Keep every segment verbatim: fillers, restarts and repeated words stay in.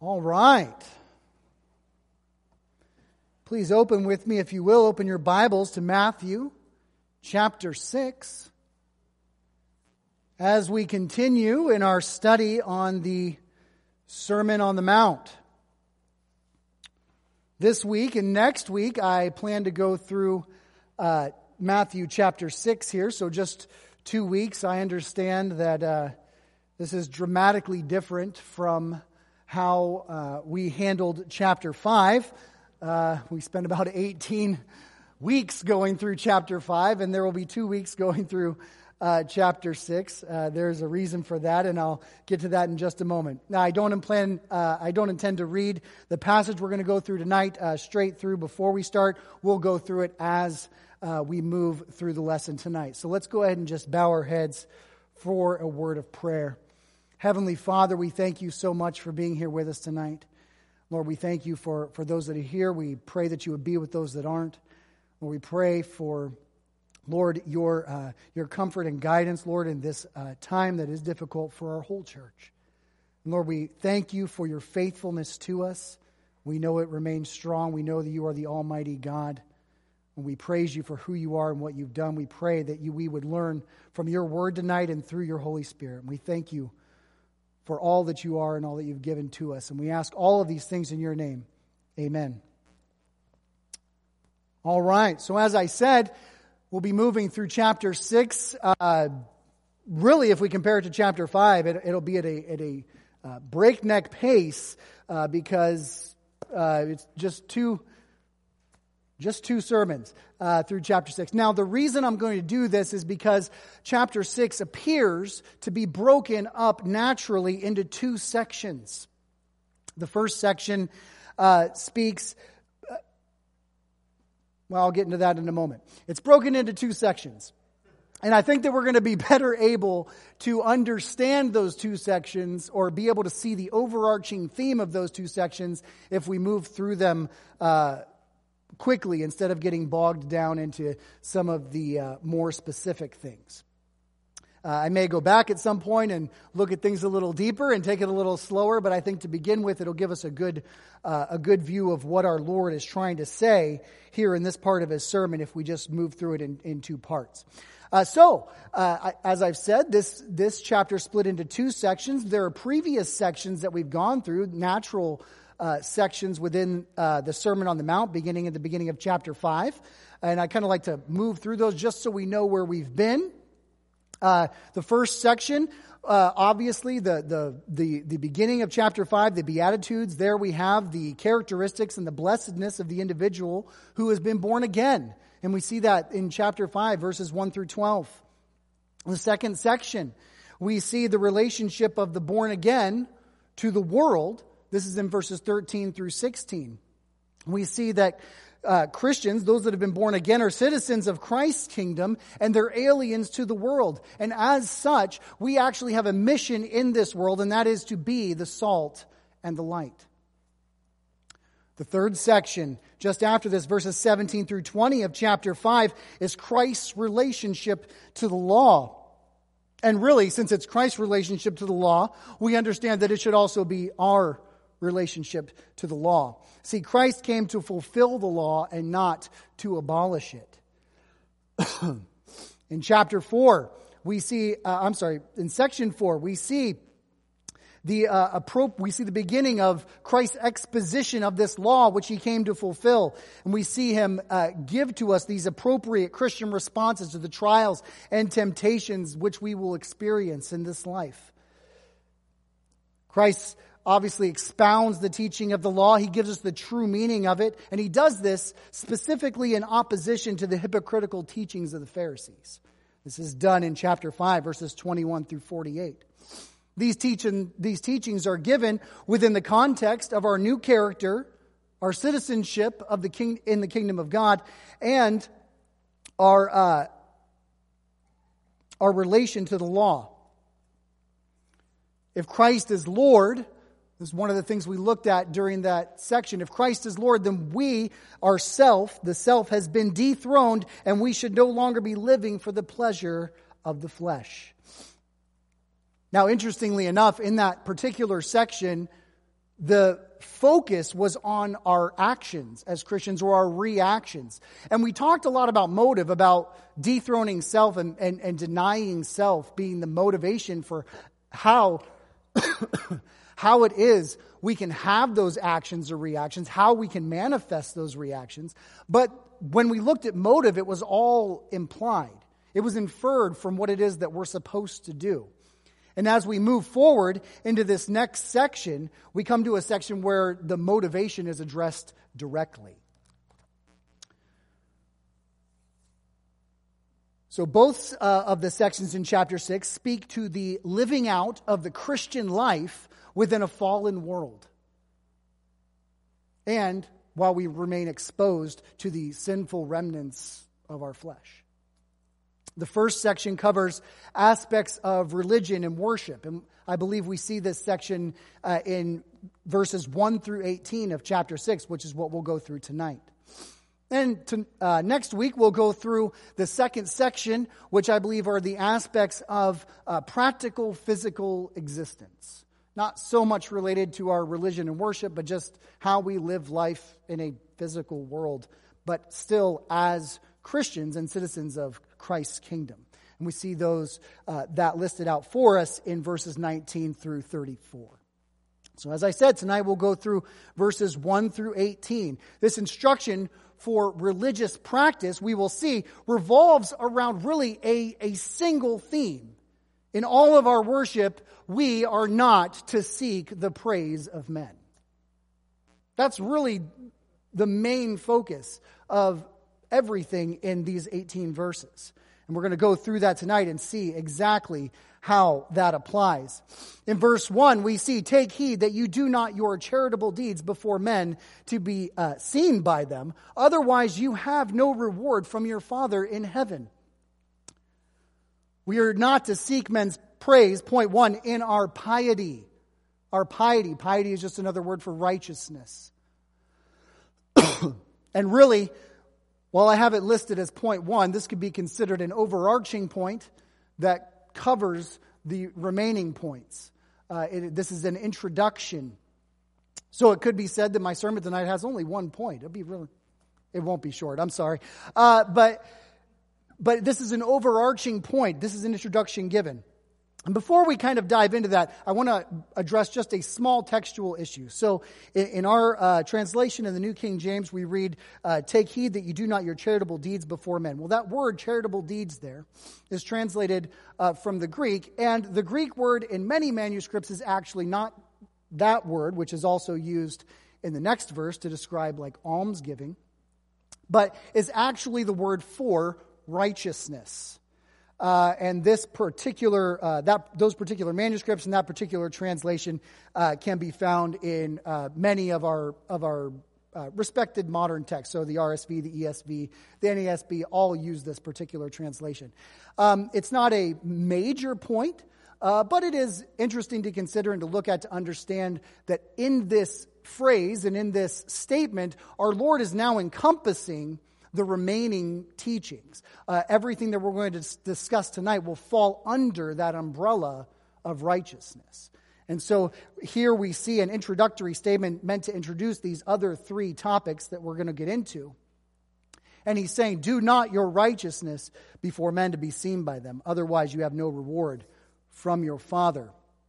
All right. Please open with me, if you will, open your Bibles to Matthew chapter six. As we continue in our study on the Sermon on the Mount. This week and next week, I plan to go through uh, Matthew chapter six here. So just two weeks. I understand that uh, this is dramatically different from how uh, we handled chapter five. Uh, we spent about eighteen weeks going through chapter five, and there will be two weeks going through uh, chapter six. Uh, there's a reason for that, and I'll get to that in just a moment. Now, I don't plan, uh, I don't intend to read the passage we're going to go through tonight uh, straight through before we start. We'll go through it as uh, we move through the lesson tonight. So let's go ahead and just bow our heads for a word of prayer. Heavenly Father, we thank you so much for being here with us tonight. Lord, we thank you for, for those that are here. We pray that you would be with those that aren't. Lord, we pray for, Lord, your uh, your comfort and guidance, Lord, in this uh, time that is difficult for our whole church. And Lord, we thank you for your faithfulness to us. We know it remains strong. We know that you are the Almighty God. And we praise you for who you are and what you've done. We pray that you we would learn from your word tonight and through your Holy Spirit. And we thank you for all that you are and all that you've given to us. And we ask all of these things in your name. Amen. All right. So as I said, we'll be moving through chapter six. Uh, really, if we compare it to chapter five, it, it'll be at a, at a uh, breakneck pace uh, because uh, it's just two... Just two sermons uh, through chapter six. Now, the reason I'm going to do this is because chapter six appears to be broken up naturally into two sections. The first section uh, speaks, uh, well, I'll get into that in a moment. It's broken into two sections. And I think that we're going to be better able to understand those two sections or be able to see the overarching theme of those two sections if we move through them uh quickly instead of getting bogged down into some of the uh, more specific things. Uh, I may go back at some point and look at things a little deeper and take it a little slower, but I think to begin with, it'll give us a good uh, a good view of what our Lord is trying to say here in this part of his sermon if we just move through it in, in two parts. Uh, so, uh, I, as I've said, this this chapter split into two sections. There are previous sections that we've gone through, natural Uh, sections within uh, the Sermon on the Mount, beginning at the beginning of chapter five. And I kind of like to move through those just so we know where we've been. Uh, the first section, uh, obviously, the, the, the, the beginning of chapter five, the Beatitudes, there we have the characteristics and the blessedness of the individual who has been born again. And we see that in chapter five, verses one through twelve. The second section, we see the relationship of the born again to the world. This is in verses thirteen through sixteen. We see that uh, Christians, those that have been born again, are citizens of Christ's kingdom and they're aliens to the world. And as such, we actually have a mission in this world, and that is to be the salt and the light. The third section, just after this, verses seventeen through twenty of chapter five, is Christ's relationship to the law. And really, since it's Christ's relationship to the law, we understand that it should also be our relationship to the law. See, Christ came to fulfill the law and not to abolish it. In chapter four, we see, uh, I'm sorry, in section four, we see the uh, appro- we see the beginning of Christ's exposition of this law, which he came to fulfill. And we see him uh, give to us these appropriate Christian responses to the trials and temptations which we will experience in this life. Christ obviously expounds the teaching of the law. He gives us the true meaning of it. And he does this specifically in opposition to the hypocritical teachings of the Pharisees. This is done in chapter five, verses twenty-one through forty-eight. These, teaching, these teachings are given within the context of our new character, our citizenship of the king, in the kingdom of God, and our, uh, our relation to the law. If Christ is Lord, this is one of the things we looked at during that section. If Christ is Lord, then we, ourself, the self, has been dethroned, and we should no longer be living for the pleasure of the flesh. Now, interestingly enough, in that particular section, the focus was on our actions as Christians or our reactions. And we talked a lot about motive, about dethroning self and, and, and denying self being the motivation for how, how it is we can have those actions or reactions, how we can manifest those reactions. But when we looked at motive, it was all implied. It was inferred from what it is that we're supposed to do. And as we move forward into this next section, we come to a section where the motivation is addressed directly. So both uh, of the sections in chapter six speak to the living out of the Christian life within a fallen world. And while we remain exposed to the sinful remnants of our flesh. The first section covers aspects of religion and worship. And I believe we see this section uh, in verses one through eighteen of chapter six, which is what we'll go through tonight. And to, uh, next week, we'll go through the second section, which I believe are the aspects of uh, practical physical existence. Not so much related to our religion and worship, but just how we live life in a physical world, but still as Christians and citizens of Christ's kingdom. And we see those uh, that listed out for us in verses nineteen through thirty-four. So as I said, tonight we'll go through verses one through eighteen. This instruction for religious practice, we will see, revolves around really a, a single theme. In all of our worship, we are not to seek the praise of men. That's really the main focus of everything in these eighteen verses. And we're going to go through that tonight and see exactly how that applies. In verse one, we see, "Take heed that you do not your charitable deeds before men to be uh, seen by them. Otherwise you have no reward from your Father in heaven." We are not to seek men's praise, point one, in our piety. Our piety. Piety is just another word for righteousness. And really, while I have it listed as point one, this could be considered an overarching point that covers the remaining points. Uh, it, this is an introduction. So it could be said that my sermon tonight has only one point. It'll be really, it won't be short. I'm sorry. Uh, but, but this is an overarching point. This is an introduction given. And before we kind of dive into that, I want to address just a small textual issue. So in, in our uh, translation in the New King James, we read, uh, "Take heed that you do not your charitable deeds before men." Well, that word charitable deeds there is translated uh, from the Greek. And the Greek word in many manuscripts is actually not that word, which is also used in the next verse to describe like almsgiving, but is actually the word for righteousness. Uh, and this particular, uh, that those particular manuscripts and that particular translation uh, can be found in uh, many of our of our uh, respected modern texts. So the R S V, the E S V, the N A S B all use this particular translation. Um, it's not a major point, uh, but it is interesting to consider and to look at to understand that in this phrase and in this statement, our Lord is now encompassing the remaining teachings. Uh, everything that we're going to s- discuss tonight will fall under that umbrella of righteousness. And so here we see an introductory statement meant to introduce these other three topics that we're going to get into. And he's saying, "Do not your righteousness before men to be seen by them. Otherwise you have no reward from your Father."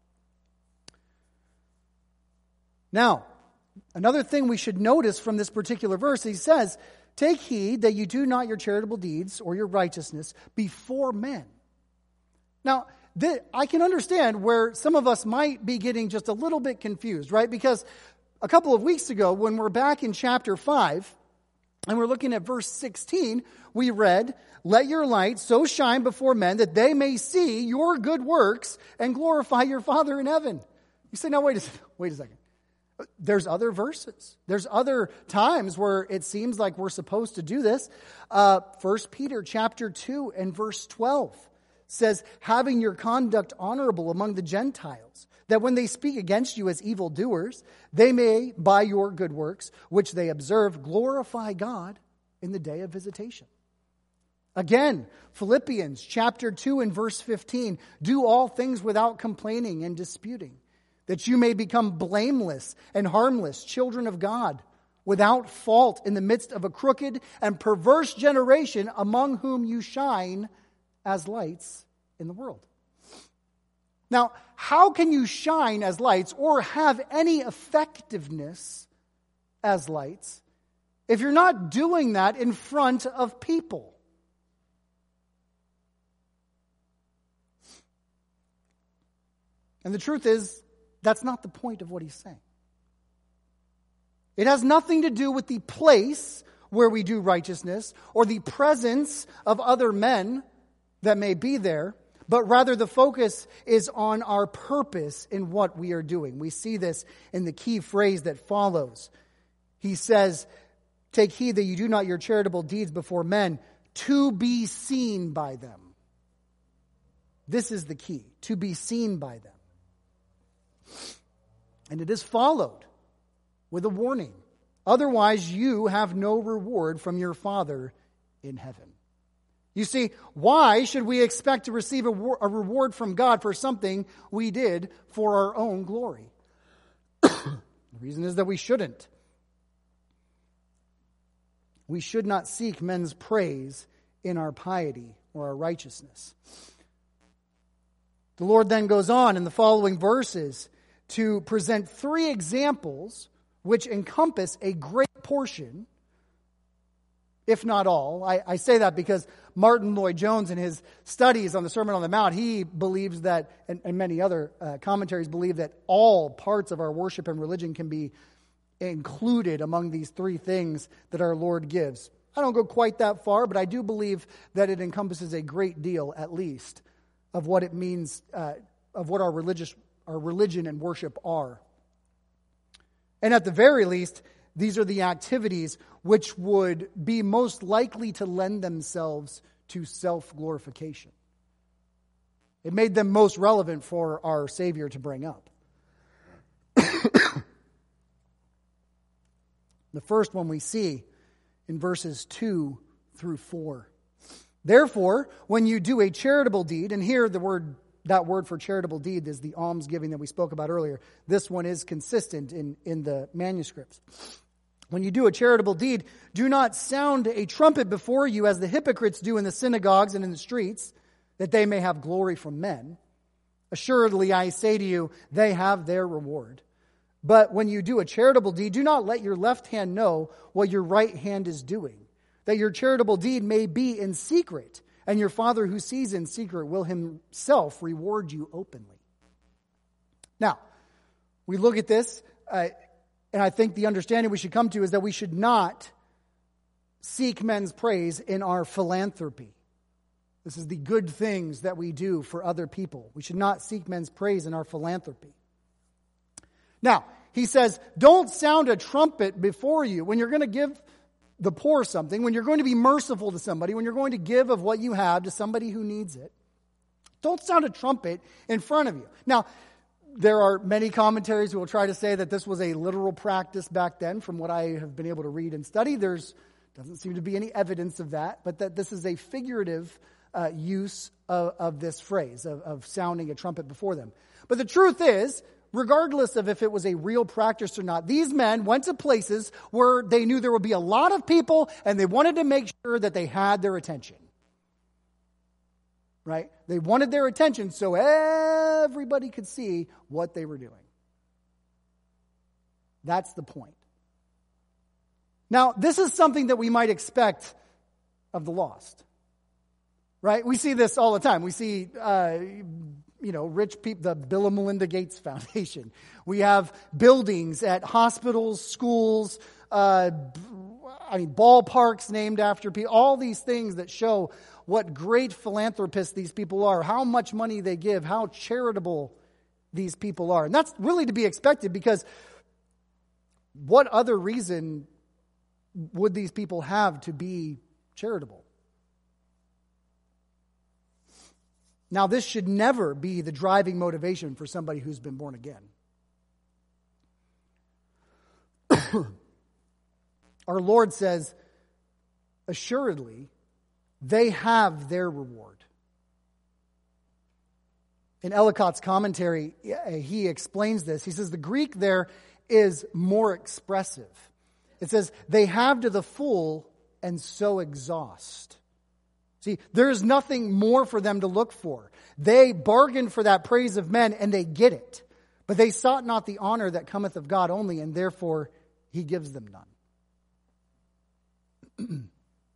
Now, another thing we should notice from this particular verse, he says, "Take heed that you do not your charitable deeds or your righteousness before men." Now, th- I can understand where some of us might be getting just a little bit confused, right? Because a couple of weeks ago, when we're back in chapter five, and we're looking at verse sixteen, we read, "Let your light so shine before men that they may see your good works and glorify your Father in heaven." You say, "Now, wait a second. Wait a second. There's other verses. There's other times where it seems like we're supposed to do this. Uh, First Peter chapter two and verse twelve says, "Having your conduct honorable among the Gentiles, that when they speak against you as evildoers, they may, by your good works, which they observe, glorify God in the day of visitation." Again, Philippians chapter two and verse fifteen, "Do all things without complaining and disputing, that you may become blameless and harmless, children of God, without fault in the midst of a crooked and perverse generation among whom you shine as lights in the world. Now, how can you shine as lights or have any effectiveness as lights if you're not doing that in front of people? And the truth is, that's not the point of what he's saying. It has nothing to do with the place where we do righteousness or the presence of other men that may be there, but rather the focus is on our purpose in what we are doing. We see this in the key phrase that follows. He says, "Take heed that you do not your charitable deeds before men to be seen by them." This is the key, to be seen by them. And it is followed with a warning. "Otherwise you have no reward from your Father in heaven." You see, why should we expect to receive a, a reward from God for something we did for our own glory? The reason is that we shouldn't. We should not seek men's praise in our piety or our righteousness. The Lord then goes on in the following verses to present three examples which encompass a great portion, if not all. I, I say that because Martin Lloyd-Jones in his studies on the Sermon on the Mount, he believes that, and, and many other uh, commentaries believe that all parts of our worship and religion can be included among these three things that our Lord gives. I don't go quite that far, but I do believe that it encompasses a great deal, at least, of what it means, uh, of what our religious, our religion and worship are. And at the very least, these are the activities which would be most likely to lend themselves to self-glorification. It made them most relevant for our Savior to bring up. The first one we see in verses two through four. "Therefore, when you do a charitable deed," and here the word, that word for charitable deed is the almsgiving that we spoke about earlier. This one is consistent in, in the manuscripts. "When you do a charitable deed, do not sound a trumpet before you as the hypocrites do in the synagogues and in the streets, that they may have glory from men. Assuredly, I say to you, they have their reward. But when you do a charitable deed, do not let your left hand know what your right hand is doing, that your charitable deed may be in secret, and your Father who sees in secret will himself reward you openly." Now, we look at this, uh, and I think the understanding we should come to is that we should not seek men's praise in our philanthropy. This is the good things that we do for other people. We should not seek men's praise in our philanthropy. Now, he says, don't sound a trumpet before you when you're going to give the poor something, when you're going to be merciful to somebody, when you're going to give of what you have to somebody who needs it. Don't sound a trumpet in front of you. Now, there are many commentaries who will try to say that this was a literal practice back then. From what I have been able to read and study, there's doesn't seem to be any evidence of that, but that this is a figurative uh, use of, of this phrase, of, of sounding a trumpet before them. But the truth is, regardless of if it was a real practice or not, these men went to places where they knew there would be a lot of people and they wanted to make sure that they had their attention. Right? They wanted their attention so everybody could see what they were doing. That's the point. Now, this is something that we might expect of the lost. Right? We see this all the time. We see, uh, you know, rich people, the Bill and Melinda Gates Foundation. We have buildings at hospitals, schools, uh, I mean, ballparks named after people. All these things that show what great philanthropists these people are, how much money they give, how charitable these people are. And that's really to be expected, because what other reason would these people have to be charitable? Now, this should never be the driving motivation for somebody who's been born again. Our Lord says, assuredly, they have their reward. In Ellicott's commentary, he explains this. He says the Greek there is more expressive. It says, they have to the full and so exhaust. See, there's nothing more for them to look for. They bargained for that praise of men and they get it. But they sought not the honor that cometh of God only, and therefore he gives them none.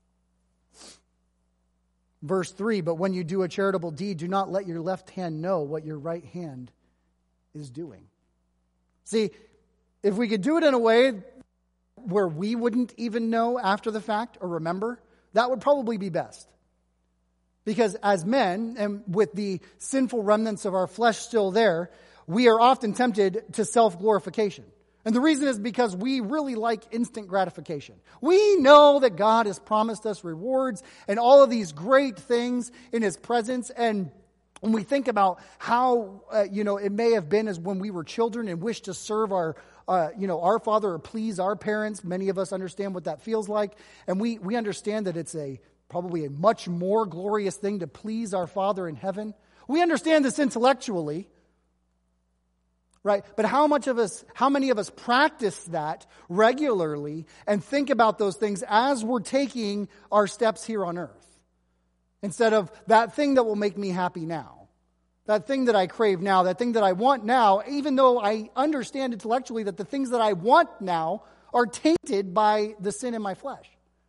Verse three, but when you do a charitable deed, do not let your left hand know what your right hand is doing. See, if we could do it in a way where we wouldn't even know after the fact or remember, that would probably be best. Because as men, and with the sinful remnants of our flesh still there, we are often tempted to self-glorification. And the reason is because we really like instant gratification. We know that God has promised us rewards and all of these great things in His presence. And when we think about how, uh, you know, it may have been as when we were children and wished to serve our, uh, you know, our father or please our parents. Many of us understand what that feels like. And we, we understand that it's a probably a much more glorious thing to please our Father in heaven. We understand this intellectually. Right? But how much of us, how many of us practice that regularly and think about those things as we're taking our steps here on earth? Instead of that thing that will make me happy now. That thing that I crave now, that thing that I want now, even though I understand intellectually that the things that I want now are tainted by the sin in my flesh.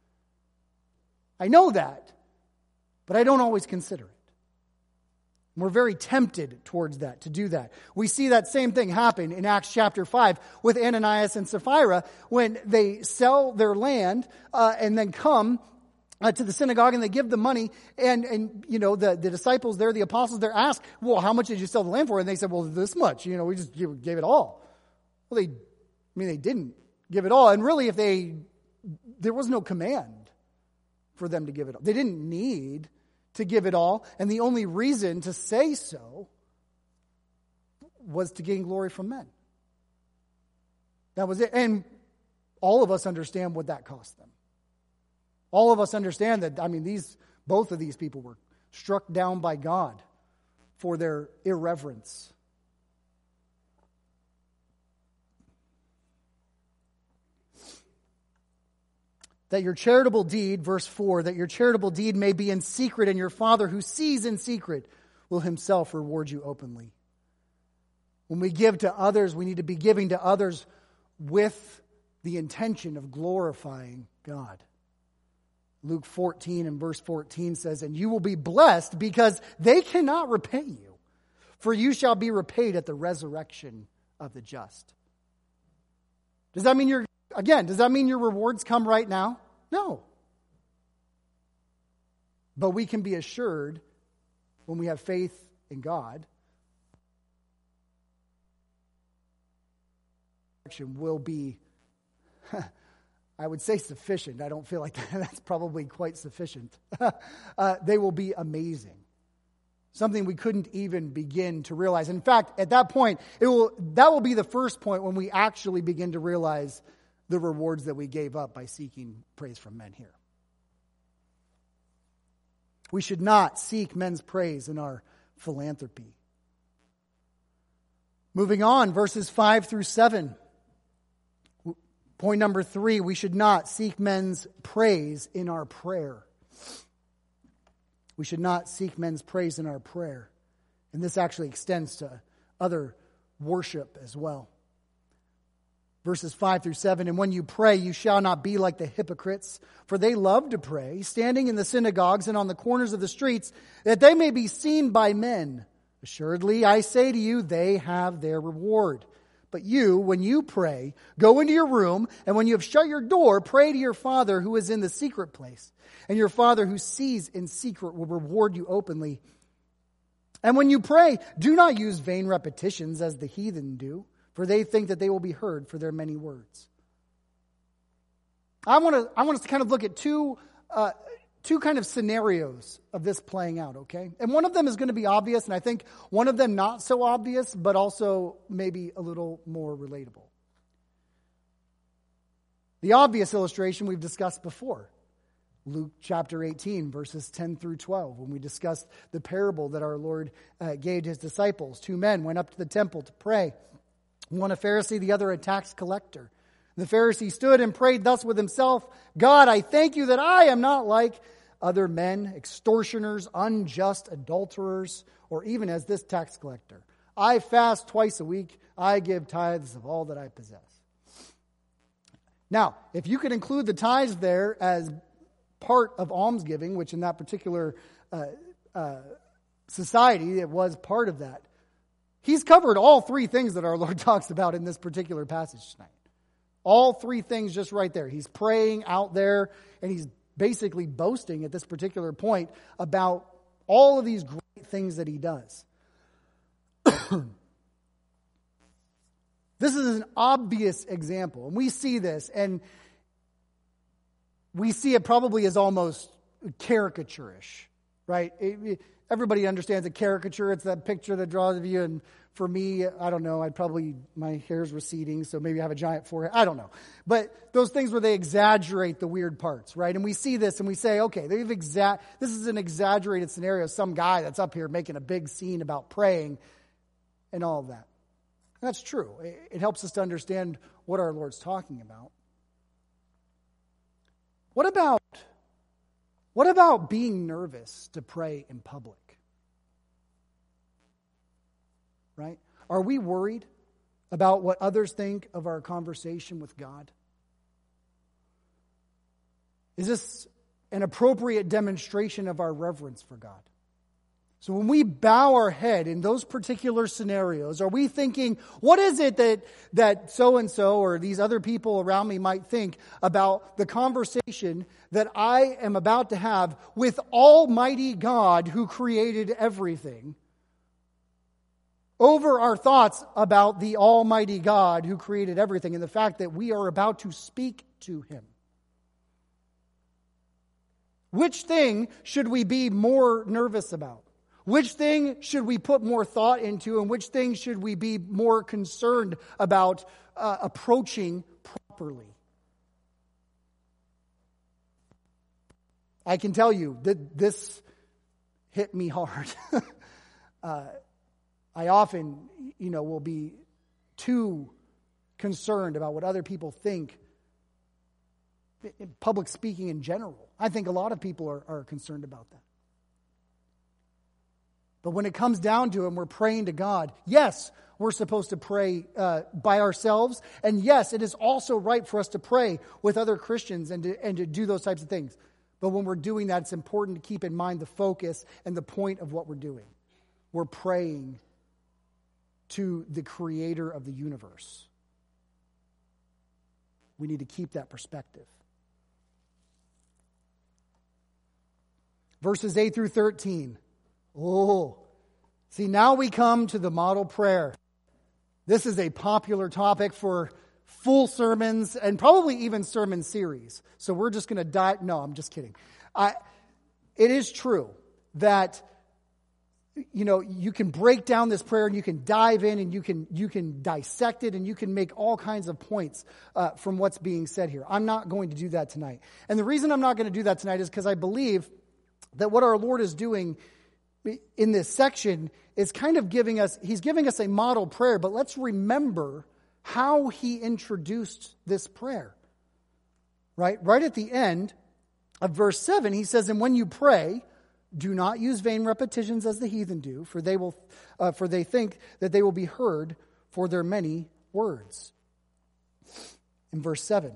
I know that, but I don't always consider it. We're very tempted towards that, to do that. We see that same thing happen in Acts chapter five with Ananias and Sapphira when they sell their land uh, and then come uh, to the synagogue and they give the money. And, and you know, the, the disciples there, the apostles there ask, well, how much did you sell the land for? And they said, well, this much. You know, we just gave, gave it all. Well, they, I mean, they didn't give it all. And really, if they, there was no command for them to give it all. They didn't need to give it all, and the only reason to say so was to gain glory from men. That was it. And all of us understand what that cost them. All of us understand that, I mean, these both of these people were struck down by God for their irreverence. That your charitable deed, verse four, that your charitable deed may be in secret, and your Father who sees in secret will Himself reward you openly. When we give to others, we need to be giving to others with the intention of glorifying God. Luke fourteen and verse fourteen says, and you will be blessed because they cannot repay you, for you shall be repaid at the resurrection of the just. Does that mean you're Again, does that mean your rewards come right now? No. But we can be assured when we have faith in God, will be, I would say sufficient. I don't feel like that's probably quite sufficient. uh, they will be amazing. Something we couldn't even begin to realize. In fact, at that point, it will that will be the first point when we actually begin to realize the rewards that we gave up by seeking praise from men here. We should not seek men's praise in our philanthropy. Moving on, verses five through seven. Point number three, we should not seek men's praise in our prayer. We should not seek men's praise in our prayer. And this actually extends to other worship as well. Verses five through seven, and when you pray, you shall not be like the hypocrites, for they love to pray, standing in the synagogues and on the corners of the streets, that they may be seen by men. Assuredly, I say to you, they have their reward. But you, when you pray, go into your room, and when you have shut your door, pray to your Father who is in the secret place. And your Father who sees in secret will reward you openly. And when you pray, do not use vain repetitions as the heathen do, for they think that they will be heard for their many words. I want to I want us to kind of look at two uh, two kind of scenarios of this playing out, okay? And one of them is going to be obvious, and I think one of them not so obvious, but also maybe a little more relatable. The obvious illustration we've discussed before. Luke chapter eighteen, verses ten through twelve, when we discussed the parable that our Lord uh, gave to his disciples. Two men went up to the temple to pray. One a Pharisee, the other a tax collector. The Pharisee stood and prayed thus with himself, God, I thank you that I am not like other men, extortioners, unjust adulterers, or even as this tax collector. I fast twice a week. I give tithes of all that I possess. Now, if you could include the tithes there as part of almsgiving, which in that particular uh, uh, society, it was part of that. He's covered all three things that our Lord talks about in this particular passage tonight. All three things just right there. He's praying out there, and he's basically boasting at this particular point about all of these great things that he does. This is an obvious example, and we see this, and we see it probably as almost caricaturish, right? It, it, everybody understands a caricature. It's that picture that draws of you, and for me, I don't know, I'd probably, my hair's receding, so maybe I have a giant forehead. I don't know. But those things where they exaggerate the weird parts, right? And we see this and we say, okay, they've exa- this is an exaggerated scenario. Some guy that's up here making a big scene about praying and all of that. And that's true. It, it helps us to understand what our Lord's talking about. What about, what about being nervous to pray in public? Right? Are we worried about what others think of our conversation with God? Is this an appropriate demonstration of our reverence for God? So when we bow our head in those particular scenarios, are we thinking, what is it that, that so-and-so or these other people around me might think about the conversation that I am about to have with Almighty God who created everything, over our thoughts about the Almighty God who created everything and the fact that we are about to speak to Him? Which thing should we be more nervous about? Which thing should we put more thought into, and which thing should we be more concerned about uh, approaching properly? I can tell you that this hit me hard. uh, I often, you know, will be too concerned about what other people think. In public speaking in general, I think a lot of people are, are concerned about that. But when it comes down to it, and we're praying to God, yes, we're supposed to pray uh, by ourselves. And yes, it is also right for us to pray with other Christians and to, and to do those types of things. But when we're doing that, it's important to keep in mind the focus and the point of what we're doing. We're praying to the Creator of the universe. We need to keep that perspective. Verses eight through thirteen. Oh, see, now we come to the model prayer. This is a popular topic for full sermons and probably even sermon series. So we're just going to dive. No, I'm just kidding. I, it is true that, you know, you can break down this prayer and you can dive in and you can you can dissect it and you can make all kinds of points uh, from what's being said here. I'm not going to do that tonight. And the reason I'm not going to do that tonight is because I believe that what our Lord is doing in this section is kind of giving us, he's giving us a model prayer, but let's remember how he introduced this prayer. Right? Right at the end of verse seven, he says, and when you pray, do not use vain repetitions as the heathen do, for they will, uh, for they think that they will be heard for their many words. In verse seven,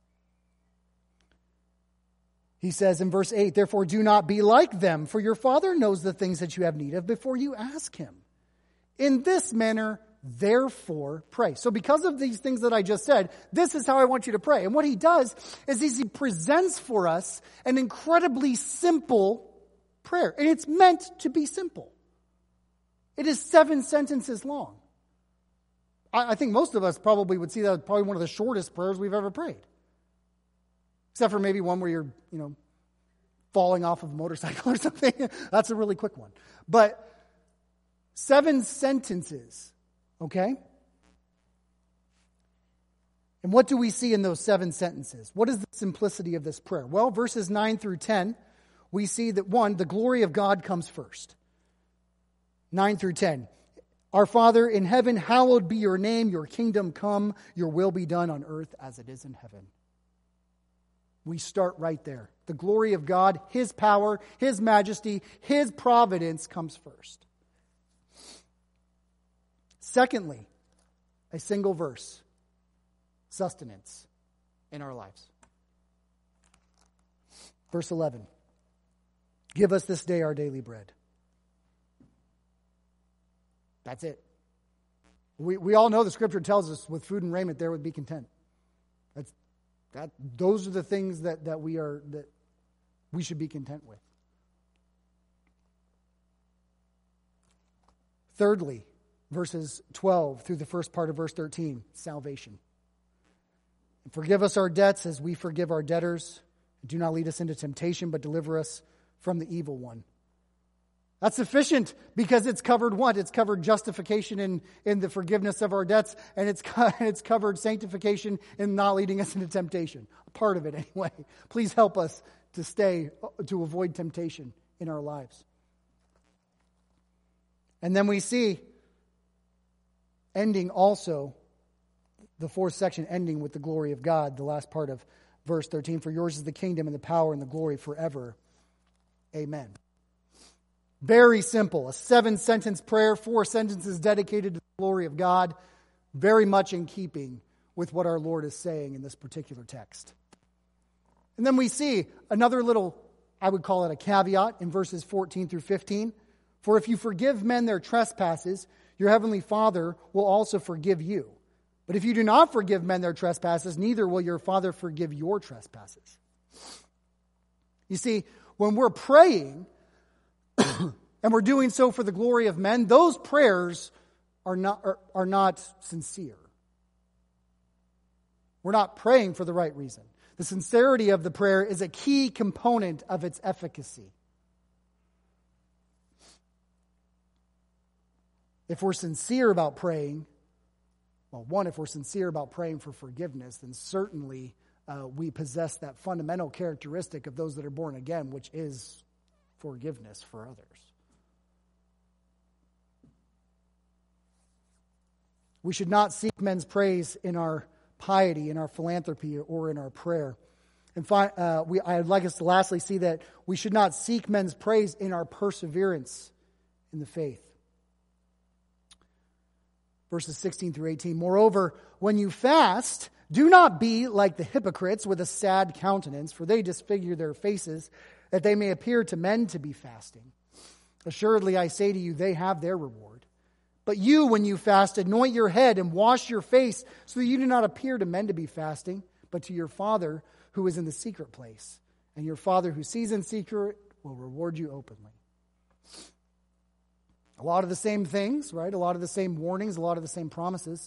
he says in verse eight, therefore do not be like them, for your Father knows the things that you have need of before you ask Him. In this manner, therefore, pray. So because of these things that I just said, this is how I want you to pray. And what he does is he presents for us an incredibly simple prayer. And it's meant to be simple. It is seven sentences long. I, I think most of us probably would see that as probably one of the shortest prayers we've ever prayed. Except for maybe one where you're, you know, falling off of a motorcycle or something. That's a really quick one. But seven sentences, okay? And what do we see in those seven sentences? What is the simplicity of this prayer? Well, verses nine through ten, we see that, one, the glory of God comes first. nine through ten. Our Father in heaven, hallowed be your name, your kingdom come, your will be done on earth as it is in heaven. We start right there. The glory of God, His power, His majesty, His providence comes first. Secondly, a single verse, sustenance in our lives. Verse eleven, give us this day our daily bread. That's it. We we all know the Scripture tells us with food and raiment there would be content. That's that. Those are the things that, that we are that we should be content with. Thirdly, verses twelve through the first part of verse thirteen, salvation. Forgive us our debts as we forgive our debtors. Do not lead us into temptation, but deliver us from the evil one. That's sufficient because it's covered what? It's covered justification in, in the forgiveness of our debts, and it's, it's covered sanctification in not leading us into temptation. A part of it anyway. Please help us to stay, to avoid temptation in our lives. And then we see ending also, the fourth section ending with the glory of God, the last part of verse thirteen. For yours is the kingdom and the power and the glory forever. Amen. Very simple. A seven-sentence prayer, four sentences dedicated to the glory of God. Very much in keeping with what our Lord is saying in this particular text. And then we see another little, I would call it a caveat, in verses fourteen through fifteen. For if you forgive men their trespasses, your heavenly Father will also forgive you. But if you do not forgive men their trespasses, neither will your Father forgive your trespasses. You see, when we're praying, and we're doing so for the glory of men, those prayers are not, are, are not sincere. We're not praying for the right reason. The sincerity of the prayer is a key component of its efficacy. If we're sincere about praying, well, one, if we're sincere about praying for forgiveness, then certainly uh, we possess that fundamental characteristic of those that are born again, which is forgiveness for others. We should not seek men's praise in our piety, in our philanthropy, or in our prayer. And fi- uh, we, I'd like us to lastly see that we should not seek men's praise in our perseverance in the faith. Verses sixteen through eighteen. Moreover, when you fast, do not be like the hypocrites with a sad countenance, for they disfigure their faces, that they may appear to men to be fasting. Assuredly, I say to you, they have their reward. But you, when you fast, anoint your head and wash your face, so that you do not appear to men to be fasting, but to your Father who is in the secret place. And your Father who sees in secret will reward you openly. A lot of the same things, right? A lot of the same warnings, a lot of the same promises.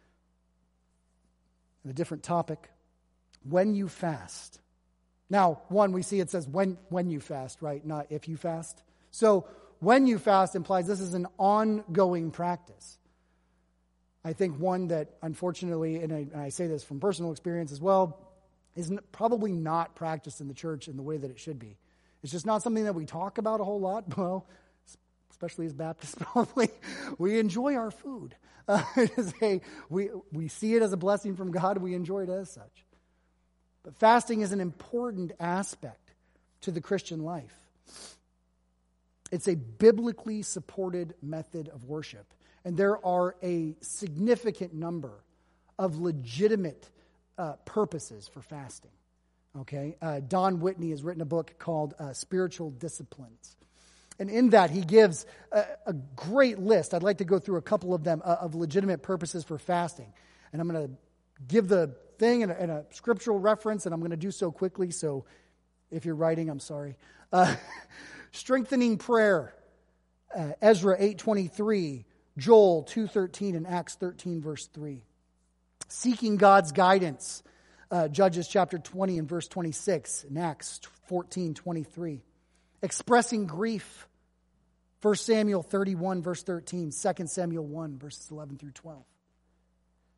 And a different topic. When you fast. Now, one, we see it says when, when you fast, right? Not if you fast. So, when you fast implies this is an ongoing practice. I think one that, unfortunately, and I, and I say this from personal experience as well, is probably not practiced in the church in the way that it should be. It's just not something that we talk about a whole lot. Well, especially as Baptists, probably, we enjoy our food. Uh, it is a, we, we see it as a blessing from God. We enjoy it as such. But fasting is an important aspect to the Christian life. It's a biblically supported method of worship. And there are a significant number of legitimate uh, purposes for fasting. Okay, uh, Don Whitney has written a book called uh, Spiritual Disciplines. And in that, he gives a, a great list. I'd like to go through a couple of them uh, of legitimate purposes for fasting. And I'm going to give the thing and a, and a scriptural reference, and I'm going to do so quickly. So if you're writing, I'm sorry. Uh, strengthening prayer, uh, Ezra eight twenty-three, Joel two thirteen, and Acts thirteen, verse three. Seeking God's guidance, uh, Judges chapter twenty and verse twenty-six, and Acts fourteen twenty-three. Expressing grief, First Samuel thirty-one, verse thirteen, Second Samuel one, verses eleven through twelve.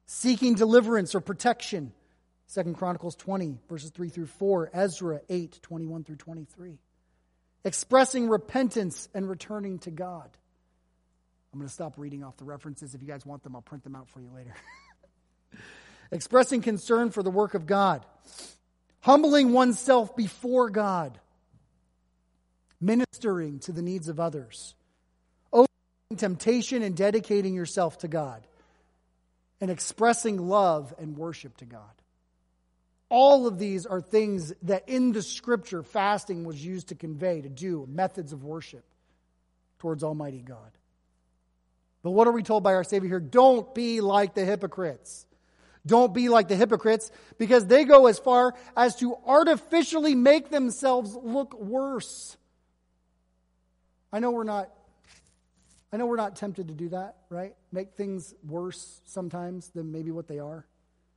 seeking deliverance or protection. Second Chronicles twenty, verses three through four. Ezra eight, twenty-one through twenty-three. Expressing repentance and returning to God. I'm going to stop reading off the references. If you guys want them, I'll print them out for you later. Expressing concern for the work of God. Humbling oneself before God. Ministering to the needs of others. Overcoming temptation and dedicating yourself to God. And expressing love and worship to God. All of these are things that in the Scripture fasting was used to convey, to do, methods of worship towards Almighty God. But what are we told by our Savior here? Don't be like the hypocrites. Don't be like the hypocrites, because they go as far as to artificially make themselves look worse. I know we're not I know we're not tempted to do that, right? Make things worse sometimes than maybe what they are.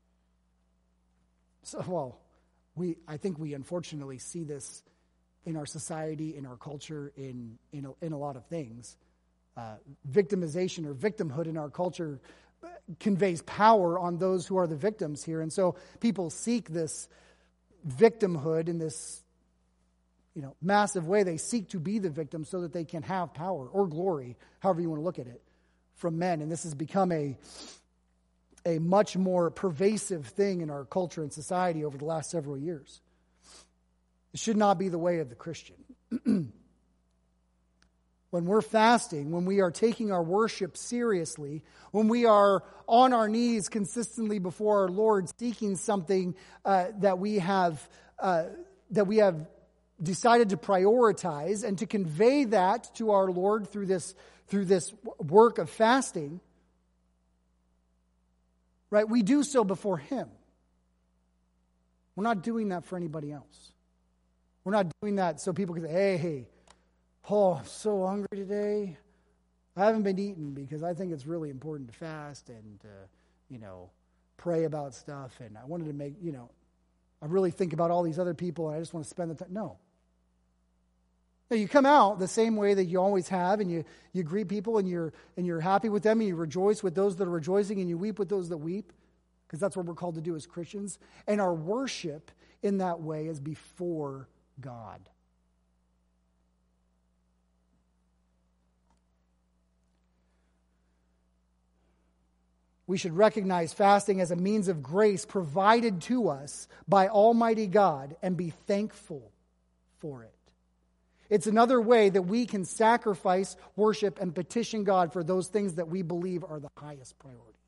So, well, we I think we unfortunately see this in our society, in our culture, in in a, in a lot of things. Uh, victimization or victimhood in our culture conveys power on those who are the victims here. And so people seek this victimhood in this, you know, massive way. They seek to be the victim so that they can have power or glory, however you want to look at it, from men. And this has become a, a much more pervasive thing in our culture and society over the last several years. It should not be the way of the Christian. When we're fasting, when we are taking our worship seriously, when we are on our knees consistently before our Lord, seeking something uh, that we have uh, that we have decided to prioritize and to convey that to our Lord through this through this work of fasting, right? We do so before Him. We're not doing that for anybody else. We're not doing that so people can say, "Hey, hey." Oh, I'm so hungry today. I haven't been eating because I think it's really important to fast and, uh, you know, pray about stuff. And I wanted to make, you know, I really think about all these other people and I just want to spend the time. No. No, you come out the same way that you always have, and you, you greet people and you're and you're happy with them, and you rejoice with those that are rejoicing, and you weep with those that weep, because that's what we're called to do as Christians. And our worship in that way is before God. We should recognize fasting as a means of grace provided to us by Almighty God and be thankful for it. It's another way that we can sacrifice, worship, and petition God for those things that we believe are the highest priority.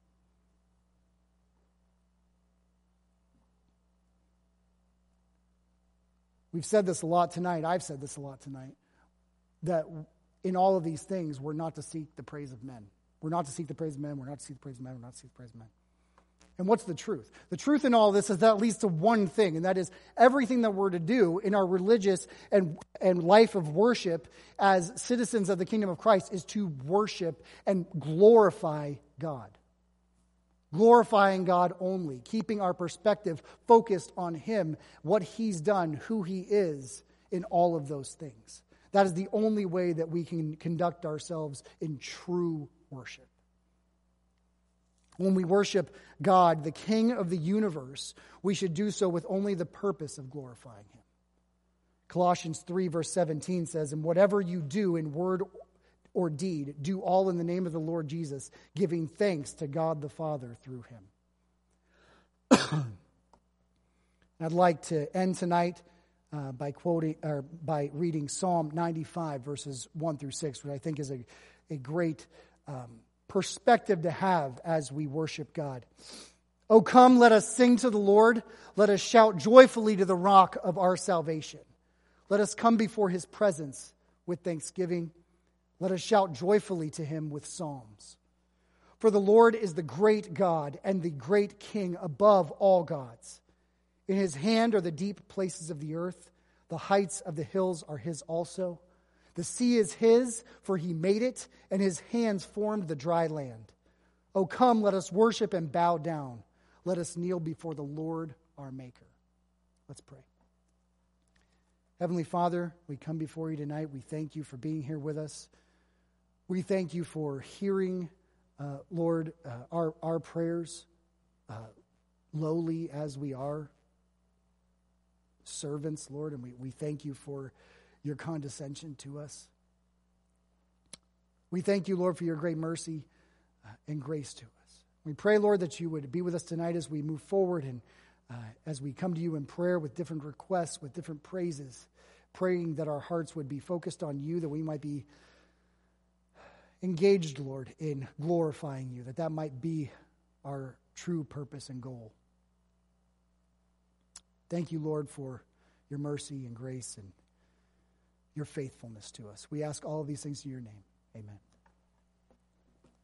We've said this a lot tonight. I've said this a lot tonight. That in all of these things, we're not to seek the praise of men. We're not to seek the praise of men. We're not to seek the praise of men. We're not to seek the praise of men. And what's the truth? The truth in all this is that leads to one thing, and that is everything that we're to do in our religious and, and life of worship as citizens of the kingdom of Christ is to worship and glorify God. Glorifying God only, keeping our perspective focused on Him, what He's done, who He is in all of those things. That is the only way that we can conduct ourselves in true worship. When we worship God, the King of the universe, we should do so with only the purpose of glorifying Him. Colossians three verse seventeen says, "And whatever you do in word or deed, do all in the name of the Lord Jesus, giving thanks to God the Father through Him." I'd like to end tonight uh, by quoting or by reading Psalm ninety-five verses one through six, which I think is a, a great um, perspective to have as we worship God. "O come, let us sing to the Lord. Let us shout joyfully to the rock of our salvation. Let us come before His presence with thanksgiving. Let us shout joyfully to Him with psalms. For the Lord is the great God and the great King above all gods. In His hand are the deep places of the earth. The heights of the hills are His also. The sea is His, for He made it, and His hands formed the dry land. O come, let us worship and bow down. Let us kneel before the Lord our Maker." Let's pray. Heavenly Father, we come before You tonight. We thank You for being here with us. We thank You for hearing uh, Lord, uh, our, our prayers, uh, lowly as we are, servants, Lord, and we, we thank you for your condescension to us. We thank you, Lord, for your great mercy uh, and grace to us. We pray, Lord, that you would be with us tonight as we move forward and uh, as we come to you in prayer with different requests, with different praises, praying that our hearts would be focused on you, that we might be engaged, Lord, in glorifying you, that that might be our true purpose and goal. Thank you, Lord, for your mercy and grace and your faithfulness to us. We ask all of these things in your name. Amen.